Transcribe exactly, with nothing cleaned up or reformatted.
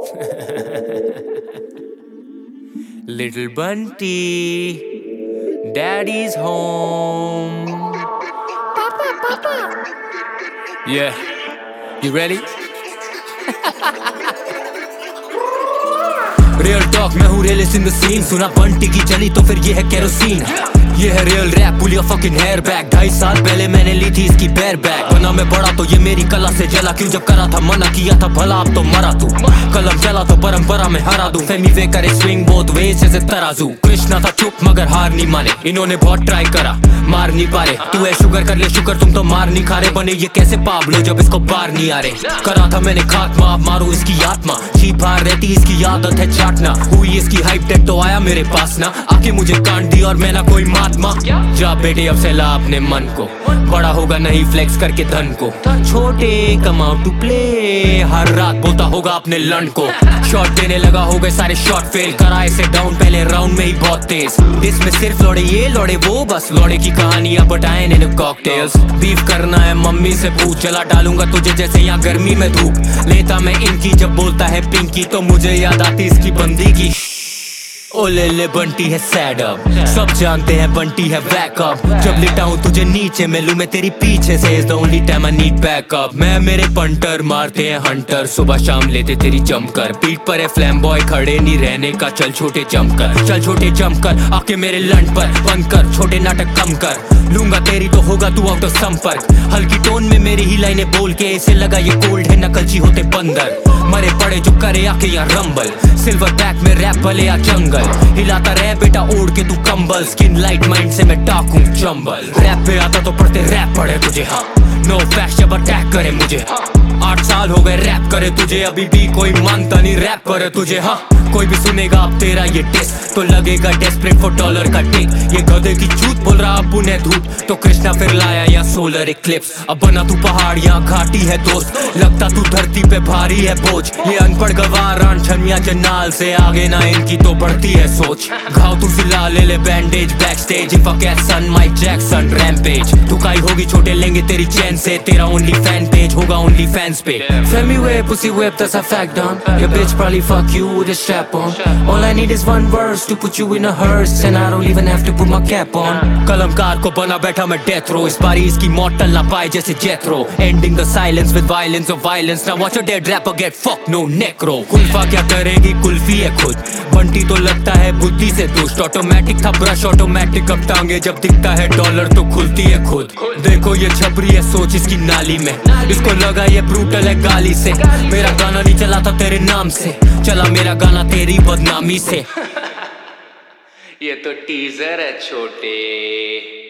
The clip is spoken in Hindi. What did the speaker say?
Little Bunty, Daddy's home. Papa, Papa. Yeah, you ready? Real talk मैं हूँ रियलिस्ट इन द सीन। सुना बंटी की चली तो फिर ये है केरोसिन। ये है real rap, pull your fucking hair back. ढाई साल पहले मैंने ली थी इसकी बेयर बैक। बना मैं बड़ा तो ये मेरी कला से जला। क्यों जब करा था मना किया था भला, अब तो मरा तू। कलम चला तो परंपरा में हरा दूं। फेमी वे करे स्विंग बोथ वेज जैसे तराजू। कृष्णा था चुप मगर हार नहीं माने। इन्होंने बहुत ट्राई करा मार नहीं पा रहे। तू है शुगर कर ले शुगर, तुम तो मार नहीं खा रहे। बने ये कैसे पाबलो जब इसको बार नहीं आ रहे। करा था मैंने खात्मा, अब मारू इसकी आत्मा। शीप बाहर रहती इसकी आदत है चाटना। हुई इसकी हाइप टेक तो आया मेरे पास ना। आके मुझे कांड दी और मैं ना कोई महात्मा। जा बेटे अब से ला अपने मन को, बड़ा होगा नहीं फ्लेक्स करके धन को। छोटे कमाओ टू प्ले, हर रात बोलता होगा अपने लंड को। शॉट देने लगा हो गए सारे शॉट फेल। कराए से डाउन पहले राउंड में ही बहुत तेज। इसमें सिर्फ लौड़े ये लौड़े वो, बस लौड़े की कहानियां बताए इन कॉकटेल्स। बीफ करना है मम्मी से पूछ, चला डालूंगा तुझे जैसे यहाँ गर्मी में धूप। लेता मैं इनकी जब बोलता है पिंकी तो मुझे याद आती इसकी बंदी की। ओ ले ले बंटी है सैड अब, सब जानते हैं बंटी है बैकअप। जब लिटाऊं तुझे नीचे मैं लूं मैं तेरी पीछे से, is the only time I need backup. मैं मेरे पंटर मारते हैं हंटर, सुबह शाम लेते तेरी जमकर। पीठ पर है फ्लैम बॉय खड़े नहीं रहने का, चल छोटे जमकर। चल छोटे जमकर आके मेरे लंड पर बंद कर, छोटे नाटक कम कर। लूंगा तेरी तो होगा तू आउट ऑफ संपर्क। हल्की टोन में मेरी ही लाइनें बोल के इसे लगा ये कोल्ड है, नकलची होते बंदर। मरे पड़े जो करे आके यहाँ रंबल, सिल्वर बैक में रैप भले या जंगल। हिलाता रहे बेटा ओढ़ के तू कंबल, स्किन लाइट माइंड से मैं टाकूं चंबल। रैप पे आता तो पढ़ते रैप पढ़े तुझे, हाँ नो फैक्ट जब अटैक करे मुझे। आठ साल हो गए रैप करे तुझे, अभी भी कोई मानता नहीं रैप करे तुझे। हाँ कोई भी सुनेगा अब तेरा ये टेस्ट तो लगेगा डेस्परेट फॉर डॉलर का टेक। ये गधे की चूत बोल रहा अब उन्हें धूप, तो कृष्णा फिर लाया या सोलर इक्लिप्स। अब बना तू पहाड़ यहाँ घाटी है दोस्त, लगता तू धरती पे भारी है बोझ। ये अनपढ़ गवार छनिया जनाल से आगे ना इनकी तो बढ़ती है सोच। घाव तू सिला ले ले bandage back stage, if I get son Mike Jackson rampage. तू काई होगी छोटे लेंगे तेरी चैन से, तेरा ओनली फैन पेज होगा ओनली फैंस पे। Femi whip, pussy whip, that's a fact done. Your bitch probably fuck you with a strap on. All I need is one verse to put you in a hearse, and I don't even have to put my cap on. कलमकार को बना बैठा मैं डेथ रो, इस बारी इसकी मौत टल ना पाए जैसे जेथरो। Ending the silence with violence of violence. Now watch a dead rapper get fucked, no necro. Kulfa क्या करेगी कुल्फी है खुद, बंटी तो लगता है बुद्धि से दुष्ट। ऑटोमेटिक था ब्रश ऑटोमेटिक, अब टांगे जब दिखता है डॉलर तो खुलती है खुद। देखो ये छपरी है सोच इसकी नाली में, इसको लगा ये ब्रूटल है गाली से। मेरा गाना नहीं चला था तेरे नाम से, चला मेरा गाना तेरी बदनामी से। ये तो टीजर है छोटे।